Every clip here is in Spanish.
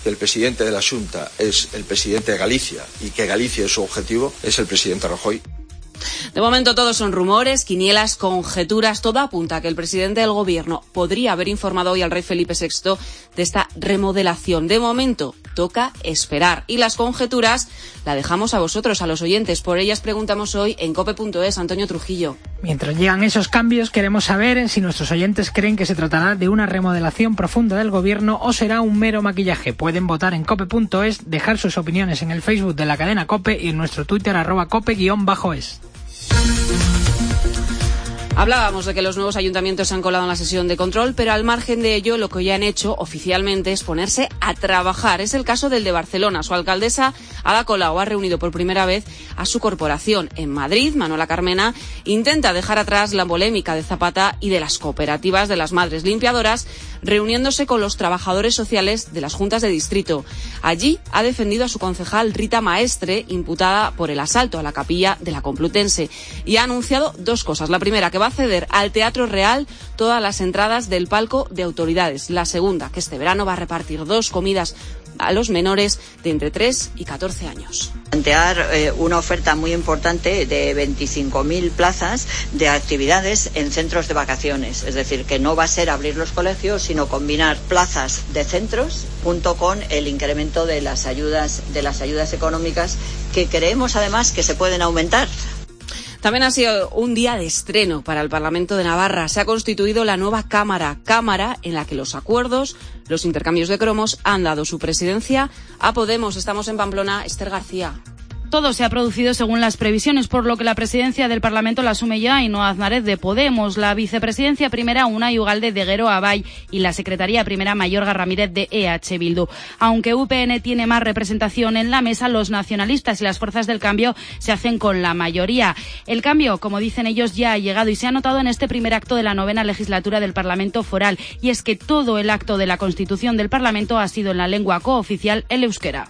que el presidente de la Xunta es el presidente de Galicia y que Galicia es su objetivo, es el presidente Rajoy. De momento todos son rumores, quinielas, conjeturas. Todo apunta a que el presidente del gobierno podría haber informado hoy al rey Felipe VI de esta remodelación. De momento toca esperar. Y las conjeturas las dejamos a vosotros, a los oyentes. Por ellas preguntamos hoy en cope.es. Antonio Trujillo. Mientras llegan esos cambios, queremos saber si nuestros oyentes creen que se tratará de una remodelación profunda del gobierno o será un mero maquillaje. Pueden votar en cope.es, dejar sus opiniones en el Facebook de la cadena COPE y en nuestro Twitter @cope_es. Hablábamos de que los nuevos ayuntamientos se han colado en la sesión de control, pero al margen de ello, lo que ya han hecho oficialmente es ponerse a trabajar. Es el caso del de Barcelona. Su alcaldesa, Ada Colau, ha reunido por primera vez a su corporación. En Madrid, Manuela Carmena intenta dejar atrás la polémica de Zapata y de las cooperativas de las madres limpiadoras, reuniéndose con los trabajadores sociales de las juntas de distrito. Allí ha defendido a su concejal Rita Maestre, imputada por el asalto a la capilla de la Complutense, y ha anunciado dos cosas. La primera, que va a ceder al Teatro Real todas las entradas del palco de autoridades. La segunda, que este verano va a repartir 2 comidas a los menores de entre 3 y 14 años. Plantear una oferta muy importante de 25.000 plazas de actividades en centros de vacaciones. Es decir, que no va a ser abrir los colegios, sino combinar plazas de centros junto con el incremento de las ayudas económicas, que creemos además que se pueden aumentar. También ha sido un día de estreno para el Parlamento de Navarra. Se ha constituido la nueva Cámara en la que los acuerdos, los intercambios de cromos han dado su presidencia a Podemos. Estamos en Pamplona. Esther García. Todo se ha producido según las previsiones, por lo que la presidencia del Parlamento la asume ya Ainhoa Aznárez de Podemos, la vicepresidencia primera Unai Ugalde de Gero Abay y la secretaría primera Mayorga Ramírez de EH Bildu. Aunque UPN tiene más representación en la mesa, los nacionalistas y las fuerzas del cambio se hacen con la mayoría. El cambio, como dicen ellos, ya ha llegado y se ha notado en este primer acto de la 9ª legislatura del Parlamento Foral, y es que todo el acto de la constitución del Parlamento ha sido en la lengua cooficial, el euskera.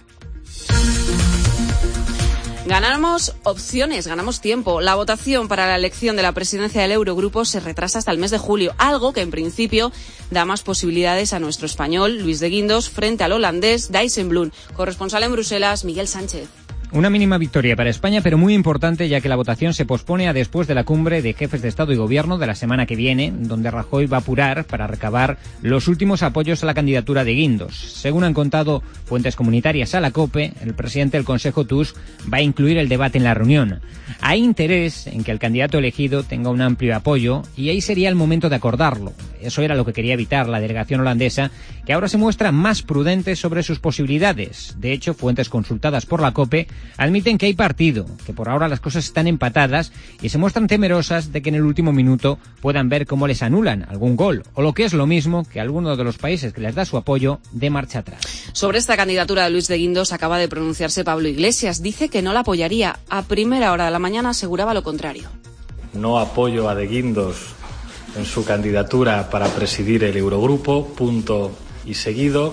Ganamos opciones, ganamos tiempo. La votación para la elección de la presidencia del Eurogrupo se retrasa hasta el mes de julio, algo que en principio da más posibilidades a nuestro español, Luis de Guindos, frente al holandés Dijsselbloem. Corresponsal en Bruselas, Miguel Sánchez. Una mínima victoria para España, pero muy importante, ya que la votación se pospone a después de la cumbre de jefes de Estado y Gobierno de la semana que viene, donde Rajoy va a apurar para recabar los últimos apoyos a la candidatura de Guindos. Según han contado fuentes comunitarias a la COPE, el presidente del Consejo Tusk va a incluir el debate en la reunión. Hay interés en que el candidato elegido tenga un amplio apoyo y ahí sería el momento de acordarlo. Eso era lo que quería evitar la delegación holandesa, que ahora se muestra más prudente sobre sus posibilidades. De hecho, fuentes consultadas por la COPE admiten que hay partido, que por ahora las cosas están empatadas y se muestran temerosas de que en el último minuto puedan ver cómo les anulan algún gol, o lo que es lo mismo, que alguno de los países que les da su apoyo dé marcha atrás. Sobre esta candidatura de Luis de Guindos acaba de pronunciarse Pablo Iglesias. Dice que no la apoyaría. A primera hora de la mañana aseguraba lo contrario. No apoyo a de Guindos en su candidatura para presidir el Eurogrupo, punto y seguido.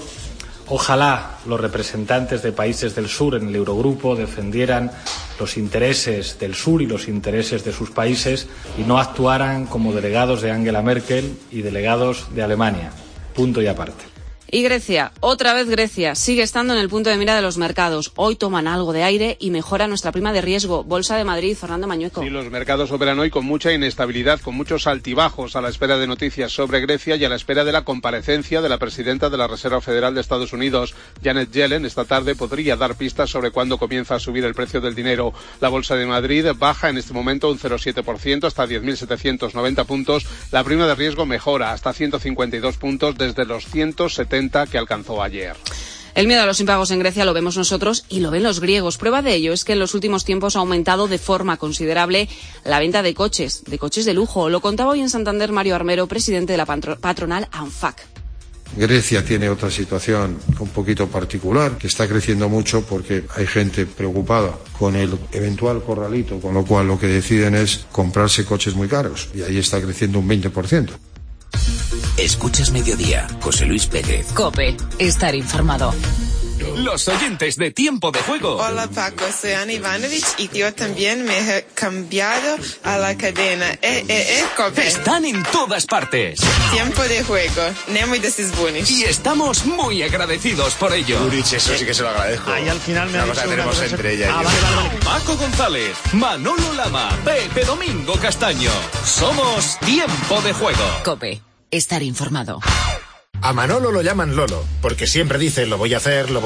Ojalá los representantes de países del sur en el Eurogrupo defendieran los intereses del sur y los intereses de sus países y no actuaran como delegados de Angela Merkel y delegados de Alemania. Punto y aparte. Y Grecia, otra vez Grecia, sigue estando en el punto de mira de los mercados. Hoy toman algo de aire y mejora nuestra prima de riesgo. Bolsa de Madrid, Fernando Mañueco. Sí, los mercados operan hoy con mucha inestabilidad, con muchos altibajos, a la espera de noticias sobre Grecia y a la espera de la comparecencia de la presidenta de la Reserva Federal de Estados Unidos, Janet Yellen. Esta tarde podría dar pistas sobre cuándo comienza a subir el precio del dinero. La Bolsa de Madrid baja en este momento un 0,7% hasta 10.790 puntos. La prima de riesgo mejora hasta 152 puntos desde los 170 que alcanzó ayer. El miedo a los impagos en Grecia lo vemos nosotros y lo ven los griegos. Prueba de ello es que en los últimos tiempos ha aumentado de forma considerable la venta de coches de lujo. Lo contaba hoy en Santander Mario Armero, presidente de la patronal ANFAC. Grecia tiene otra situación un poquito particular, que está creciendo mucho porque hay gente preocupada con el eventual corralito, con lo cual lo que deciden es comprarse coches muy caros y ahí está creciendo un 20%. Escuchas Mediodía, José Luis Pérez. COPE, estar informado. los oyentes de Tiempo de Juego. Hola Paco, soy Ana Ivanovic y yo también me he cambiado a la cadena COPE. Están en todas partes. Tiempo de Juego, Nemo y Desisbunis. Y estamos muy agradecidos por ello. Urich, eso sí que se lo agradezco. Ahí al final me ha dicho una cosa que tenemos entre ella y yo. Vale. Paco González, Manolo Lama, Pepe Domingo Castaño. Somos Tiempo de Juego. COPE, estar informado. A Manolo lo llaman Lolo, porque siempre dice lo voy a hacer, lo.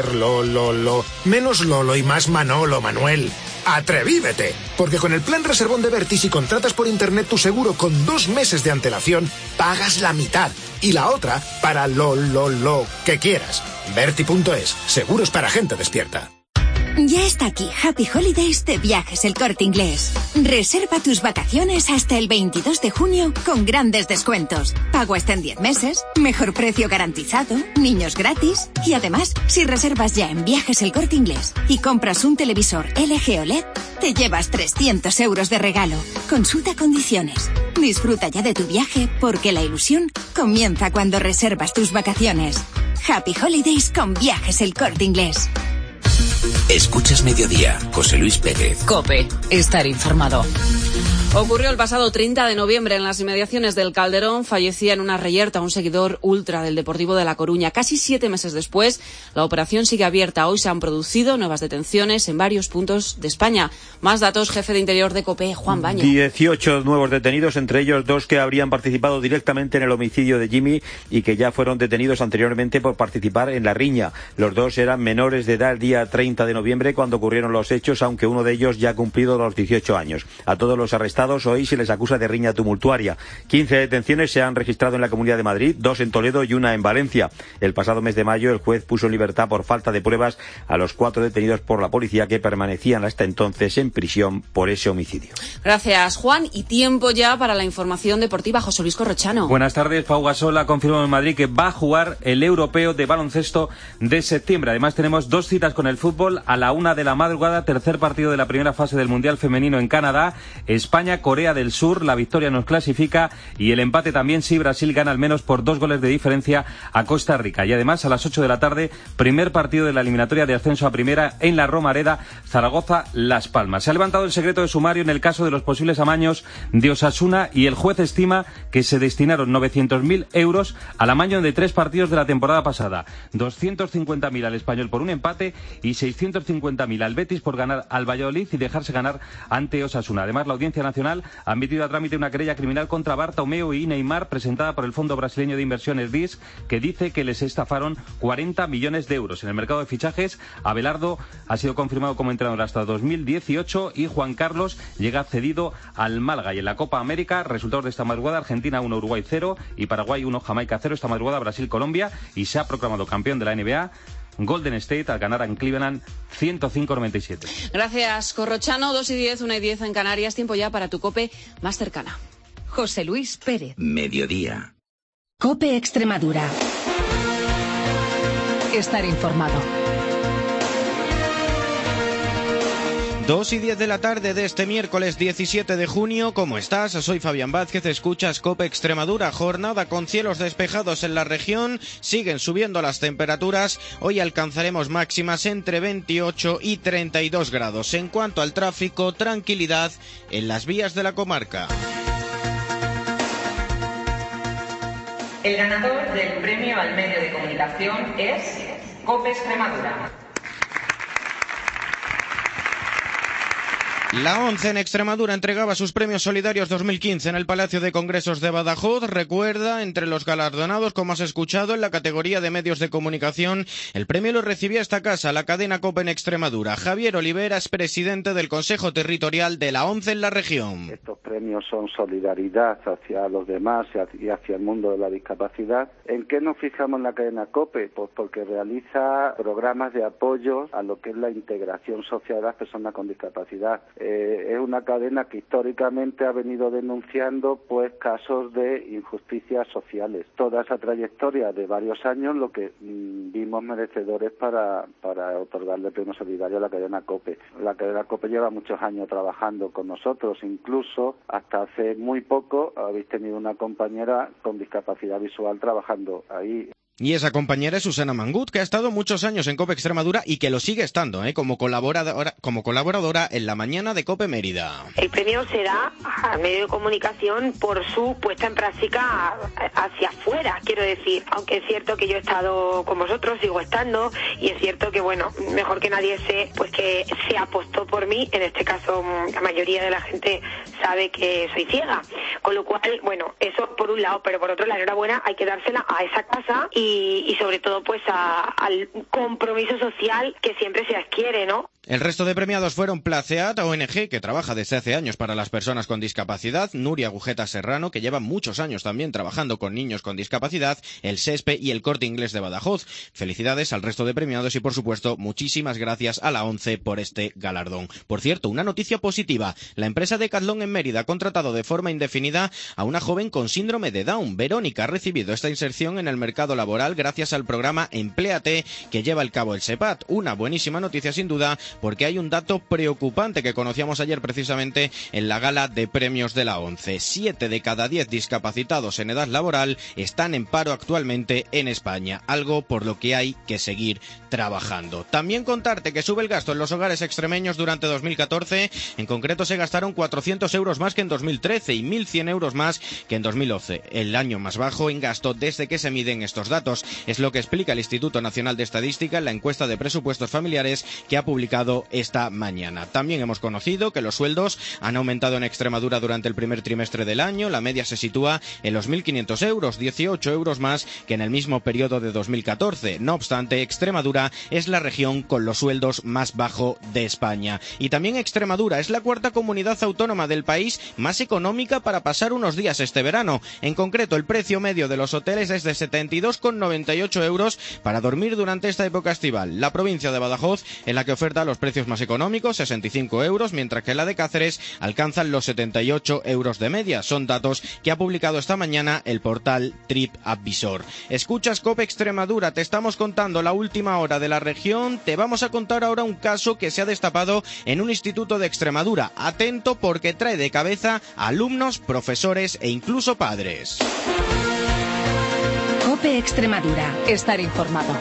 Menos Lolo y más Manolo, Manuel. ¡Atrevívete! Porque con el plan Reservón de Verti, si contratas por internet tu seguro con 2 meses de antelación, pagas la mitad. Y la otra para lo que quieras. Verti.es, seguros para gente despierta. Ya está aquí Happy Holidays de Viajes El Corte Inglés. Reserva tus vacaciones hasta el 22 de junio con grandes descuentos. Pago hasta en 10 meses, mejor precio garantizado, niños gratis. Y además, si reservas ya en Viajes El Corte Inglés y compras un televisor LG OLED, te llevas 300 euros de regalo. Consulta condiciones. Disfruta ya de tu viaje porque la ilusión comienza cuando reservas tus vacaciones. Happy Holidays con Viajes El Corte Inglés. Escuchas Mediodía, José Luis Pérez. COPE, estar informado. Ocurrió el pasado 30 de noviembre en las inmediaciones del Calderón. Fallecía en una reyerta un seguidor ultra del Deportivo de La Coruña. Casi 7 meses después, la operación sigue abierta. Hoy se han producido nuevas detenciones en varios puntos de España. Más datos, jefe de Interior de COPE, Juan Baño. 18 nuevos detenidos, entre ellos 2 que habrían participado directamente en el homicidio de Jimmy y que ya fueron detenidos anteriormente por participar en la riña. Los 2 eran menores de edad el día 30 de noviembre cuando ocurrieron los hechos, aunque uno de ellos ya ha cumplido los 18 años. A todos los arrestados hoy se les acusa de riña tumultuaria. 15 detenciones se han registrado en la Comunidad de Madrid, 2 en Toledo y 1 en Valencia. El pasado mes de mayo el juez puso en libertad por falta de pruebas a los 4 detenidos por la policía que permanecían hasta entonces en prisión por ese homicidio. Gracias, Juan. Y tiempo ya para la información deportiva. José Luis Corrochano. Buenas tardes. Pau Gasol ha confirmado en Madrid que va a jugar el europeo de baloncesto de septiembre. Además tenemos 2 citas con el fútbol. A la 1 de la madrugada, tercer partido de la primera fase del Mundial Femenino en Canadá. España, Corea del Sur, la victoria nos clasifica y el empate también si Brasil gana al menos por 2 goles de diferencia a Costa Rica. Y además a las 8 de la tarde, primer partido de la eliminatoria de ascenso a primera en la Romareda, Zaragoza-Las Palmas. Se ha levantado el secreto de sumario en el caso de los posibles amaños de Osasuna y el juez estima que se destinaron 900.000 euros al amaño de 3 partidos de la temporada pasada. 250.000 al Español por un empate y 650.000 al Betis por ganar al Valladolid y dejarse ganar ante Osasuna. Además, la Audiencia Nacional ha admitido a trámite una querella criminal contra Bartomeu y Neymar presentada por el Fondo Brasileño de Inversiones BIS, que dice que les estafaron 40 millones de euros. En el mercado de fichajes, Abelardo ha sido confirmado como entrenador hasta 2018 y Juan Carlos llega cedido al Málaga. Y en la Copa América, resultados de esta madrugada: Argentina 1, Uruguay 0 y Paraguay 1, Jamaica 0. Esta madrugada Brasil-Colombia y se ha proclamado campeón de la NBA Golden State al ganar en Cleveland 105-97. Gracias, Corrochano. 2:10, 1:10 en Canarias. Tiempo ya para tu COPE más cercana. José Luis Pérez. Mediodía. COPE Extremadura. Estar informado. 2:10 de la tarde de este miércoles 17 de junio. ¿Cómo estás? Soy Fabián Vázquez, escuchas COPE Extremadura. Jornada con cielos despejados en la región, siguen subiendo las temperaturas. Hoy alcanzaremos máximas entre 28 y 32 grados. En cuanto al tráfico, tranquilidad en las vías de la comarca. El ganador del premio al medio de comunicación es COPE Extremadura. La ONCE en Extremadura entregaba sus premios solidarios 2015 en el Palacio de Congresos de Badajoz. Recuerda, entre los galardonados, como has escuchado, en la categoría de medios de comunicación, el premio lo recibía esta casa, la cadena COPE en Extremadura. Javier Olivera es presidente del Consejo Territorial de la ONCE en la región. Estos premios son solidaridad hacia los demás y hacia el mundo de la discapacidad. ¿En qué nos fijamos en la cadena COPE? Pues porque realiza programas de apoyo a lo que es la integración social de las personas con discapacidad. Es una cadena que históricamente ha venido denunciando pues casos de injusticias sociales. Toda esa trayectoria de varios años lo que vimos merecedores para otorgarle el premio solidario a la cadena COPE. La cadena COPE lleva muchos años trabajando con nosotros, incluso hasta hace muy poco habéis tenido una compañera con discapacidad visual trabajando ahí. Y esa compañera es Susana Mangut, que ha estado muchos años en COPE Extremadura y que lo sigue estando, como colaboradora en la mañana de COPE Mérida. El premio se da al medio de comunicación por su puesta en práctica hacia afuera, quiero decir. Aunque es cierto que yo he estado con vosotros, sigo estando, y es cierto que, bueno, mejor que nadie sé pues que se apostó por mí. En este caso, la mayoría de la gente sabe que soy ciega. Con lo cual, bueno, eso por un lado, pero por otro, la enhorabuena hay que dársela a esa casa y sobre todo pues al compromiso social que siempre se adquiere, ¿no? El resto de premiados fueron Placeat, ONG, que trabaja desde hace años para las personas con discapacidad, Nuria Agujeta Serrano, que lleva muchos años también trabajando con niños con discapacidad, el SESPE y el Corte Inglés de Badajoz. Felicidades al resto de premiados y, por supuesto, muchísimas gracias a la ONCE por este galardón. Por cierto, una noticia positiva. La empresa Decathlon en Mérida ha contratado de forma indefinida a una joven con síndrome de Down. Verónica ha recibido esta inserción en el mercado laboral gracias al programa Empléate que lleva a cabo el SEPAT. Una buenísima noticia sin duda, porque hay un dato preocupante que conocíamos ayer precisamente en la gala de premios de la ONCE. 7 de cada 10 discapacitados en edad laboral están en paro actualmente en España, algo por lo que hay que seguir trabajando. También contarte que sube el gasto en los hogares extremeños durante 2014, en concreto se gastaron 400 euros más que en 2013 y 1.100 euros más que en 2011, el año más bajo en gasto desde que se miden estos datos. Es lo que explica el Instituto Nacional de Estadística en la encuesta de presupuestos familiares que ha publicado esta mañana. También hemos conocido que los sueldos han aumentado en Extremadura durante el primer trimestre del año. La media se sitúa en los 1.500 euros, 18 euros más que en el mismo periodo de 2014. No obstante, Extremadura es la región con los sueldos más bajos de España. Y también Extremadura es la cuarta comunidad autónoma del país más económica para pasar unos días este verano. En concreto, el precio medio de los hoteles es de 72,98 euros para dormir durante esta época estival. La provincia de Badajoz es la que oferta los precios más económicos, 65 euros, mientras que la de Cáceres alcanzan los 78 euros de media. Son datos que ha publicado esta mañana el portal TripAdvisor. Escuchas COPE Extremadura, te estamos contando la última hora de la región. Te vamos a contar ahora un caso que se ha destapado en un instituto de Extremadura. Atento, porque trae de cabeza a alumnos, profesores e incluso padres. COPE Extremadura. Estar informado.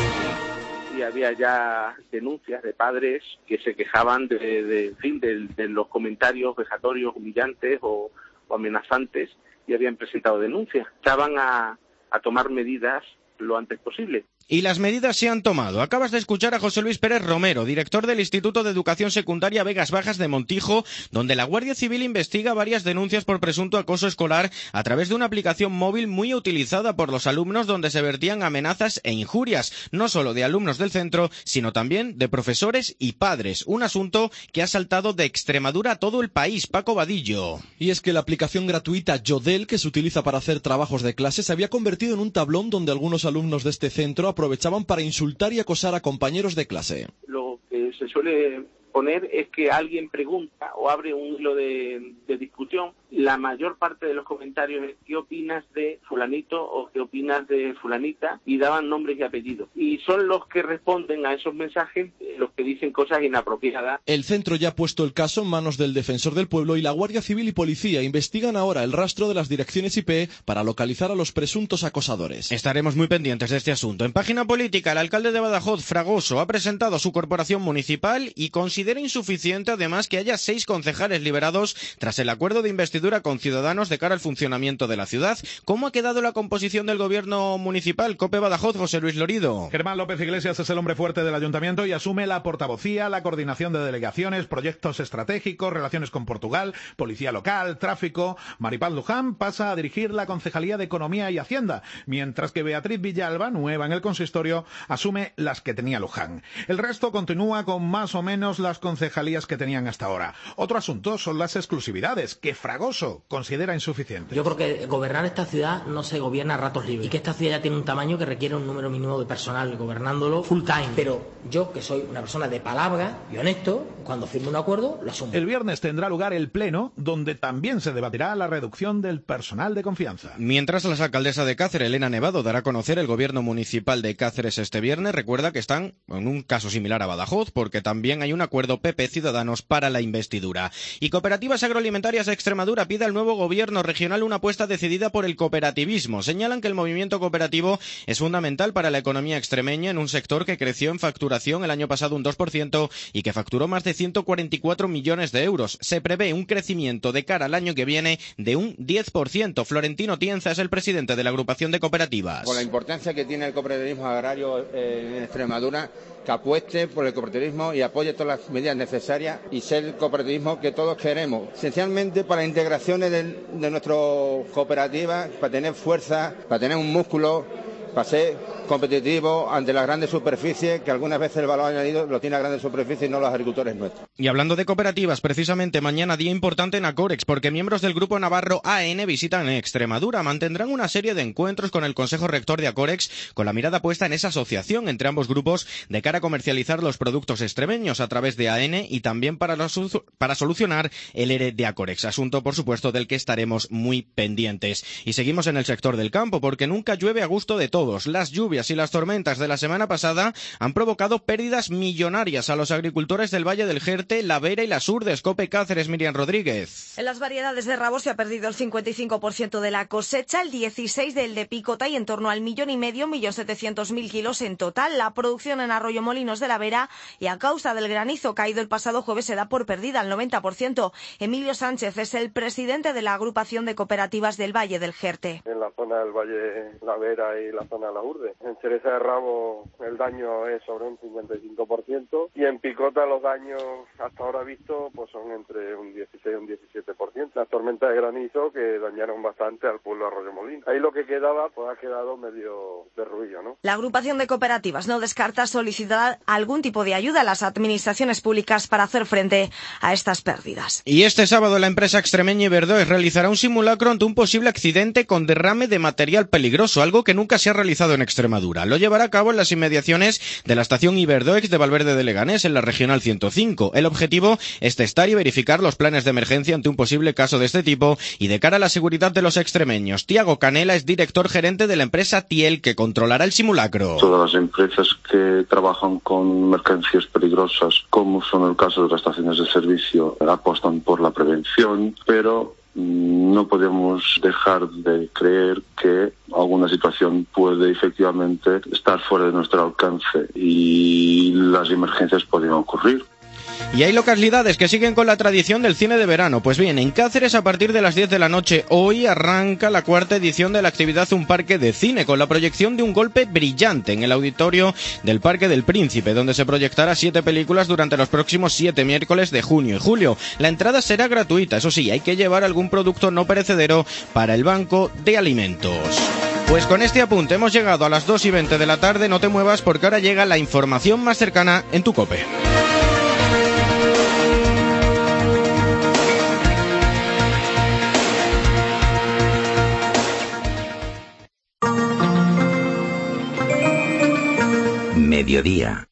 Y había ya denuncias de padres que se quejaban de los comentarios vejatorios, humillantes o amenazantes, y habían presentado denuncias. Estaban a tomar medidas lo antes posible. Y las medidas se han tomado. Acabas de escuchar a José Luis Pérez Romero, director del Instituto de Educación Secundaria Vegas Bajas de Montijo, donde la Guardia Civil investiga varias denuncias por presunto acoso escolar a través de una aplicación móvil muy utilizada por los alumnos, donde se vertían amenazas e injurias, no solo de alumnos del centro, sino también de profesores y padres. Un asunto que ha saltado de Extremadura a todo el país. Paco Vadillo. Y es que la aplicación gratuita Yodel, que se utiliza para hacer trabajos de clase, se había convertido en un tablón donde algunos alumnos de este centro aprovechaban para insultar y acosar a compañeros de clase. Lo que se suele poner es que alguien pregunta o abre un hilo de discusión. La mayor parte de los comentarios es ¿qué opinas de fulanito o qué opinas de fulanita? Y daban nombres y apellidos. Y son los que responden a esos mensajes los que dicen cosas inapropiadas. El centro ya ha puesto el caso en manos del Defensor del Pueblo y la Guardia Civil y Policía investigan ahora el rastro de las direcciones IP para localizar a los presuntos acosadores. Estaremos muy pendientes de este asunto. En página política, el alcalde de Badajoz, Fragoso, ha presentado su corporación municipal y considera insuficiente además que haya 6 concejales liberados tras el acuerdo de investidura con Ciudadanos de cara al funcionamiento de la ciudad. ¿Cómo ha quedado la composición del gobierno municipal? COPE Badajoz, José Luis Lorido. Germán López Iglesias es el hombre fuerte del ayuntamiento y asume la portavocía, la coordinación de delegaciones, proyectos estratégicos, relaciones con Portugal, policía local, tráfico. Maripaz Luján pasa a dirigir la Concejalía de Economía y Hacienda, mientras que Beatriz Villalba, nueva en el consistorio, asume las que tenía Luján. El resto continúa con más o menos las concejalías que tenían hasta ahora. Otro asunto son las exclusividades, que Fragoso considera insuficiente. Yo creo que gobernar esta ciudad no se gobierna a ratos libres y que esta ciudad ya tiene un tamaño que requiere un número mínimo de personal gobernándolo full time. Pero yo, que soy una persona de palabra y honesto, cuando firmo un acuerdo lo asumo. El viernes tendrá lugar el pleno, donde también se debatirá la reducción del personal de confianza. Mientras, la alcaldesa de Cáceres, Elena Nevado, dará a conocer el gobierno municipal de Cáceres este viernes. Recuerda que están en un caso similar a Badajoz, porque también hay un acuerdo acuerdo PP-Ciudadanos para la investidura. Y Cooperativas Agroalimentarias de Extremadura pide al nuevo gobierno regional una apuesta decidida por el cooperativismo. Señalan que el movimiento cooperativo es fundamental para la economía extremeña en un sector que creció en facturación el año pasado un 2% y que facturó más de 144 millones de euros. Se prevé un crecimiento de cara al año que viene de un 10%. Florentino Tienza es el presidente de la agrupación de cooperativas. Con la importancia que tiene el cooperativismo agrario en Extremadura, que apueste por el cooperativismo y apoye todas las medidas necesarias y ser el cooperativismo que todos queremos. Esencialmente para la integración de nuestras cooperativas, para tener fuerza, para tener un músculo, para ser competitivo ante las grandes superficies, que algunas veces el valor añadido lo tiene las grandes superficies y no los agricultores nuestros. Y hablando de cooperativas, precisamente mañana día importante en Acorex, porque miembros del grupo navarro AN visitan Extremadura. Mantendrán una serie de encuentros con el Consejo Rector de Acorex, con la mirada puesta en esa asociación entre ambos grupos de cara a comercializar los productos extremeños a través de AN y también para solucionar el ERE de Acorex, asunto por supuesto del que estaremos muy pendientes. Y seguimos en el sector del campo, porque nunca llueve a gusto de todos. Las lluvias y las tormentas de la semana pasada han provocado pérdidas millonarias a los agricultores del Valle del Jerte, La Vera y las Urdes. COPE Cáceres, Miriam Rodríguez. En las variedades de rabos se ha perdido el 55% de la cosecha, el 16% del de picota y en torno al 1.700.000 kilos en total. La producción en Arroyomolinos de La Vera y a causa del granizo caído el pasado jueves se da por perdida al 90%. Emilio Sánchez es el presidente de la agrupación de cooperativas del Valle del Jerte. En la zona del Valle La Vera y la zona de la Urde. En cereza de rabo el daño es sobre un 55% y en picota los daños hasta ahora vistos pues son entre un 16 y un 17%. Las tormentas de granizo que dañaron bastante al pueblo de Arroyomolinos. Ahí lo que quedaba pues ha quedado medio derruido, ¿no? La agrupación de cooperativas no descarta solicitar algún tipo de ayuda a las administraciones públicas para hacer frente a estas pérdidas. Y este sábado la empresa extremeña Iberdoex realizará un simulacro ante un posible accidente con derrame de material peligroso, algo que nunca se ha realizado en Extremadura. Lo llevará a cabo en las inmediaciones de la estación Iberdoex de Valverde de Leganés, en la Regional 105. El objetivo es testar y verificar los planes de emergencia ante un posible caso de este tipo y de cara a la seguridad de los extremeños. Tiago Canela es director gerente de la empresa Tiel, que controlará el simulacro. Todas las empresas que trabajan con mercancías peligrosas, como son el caso de las estaciones de servicio, apostan por la prevención, pero no podemos dejar de creer que alguna situación puede efectivamente estar fuera de nuestro alcance y las emergencias pueden ocurrir. Y hay localidades que siguen con la tradición del cine de verano. Pues bien, en Cáceres a partir de las 10 de la noche hoy arranca la cuarta edición de la actividad Un Parque de Cine, con la proyección de Un Golpe Brillante en el auditorio del Parque del Príncipe, donde se proyectará 7 películas durante los próximos 7 miércoles de junio y julio. La entrada será gratuita, eso sí, hay que llevar algún producto no perecedero para el banco de alimentos. Pues con este apunte hemos llegado a las 2:20 de la tarde. No te muevas porque ahora llega la información más cercana en tu COPE. Mediodía.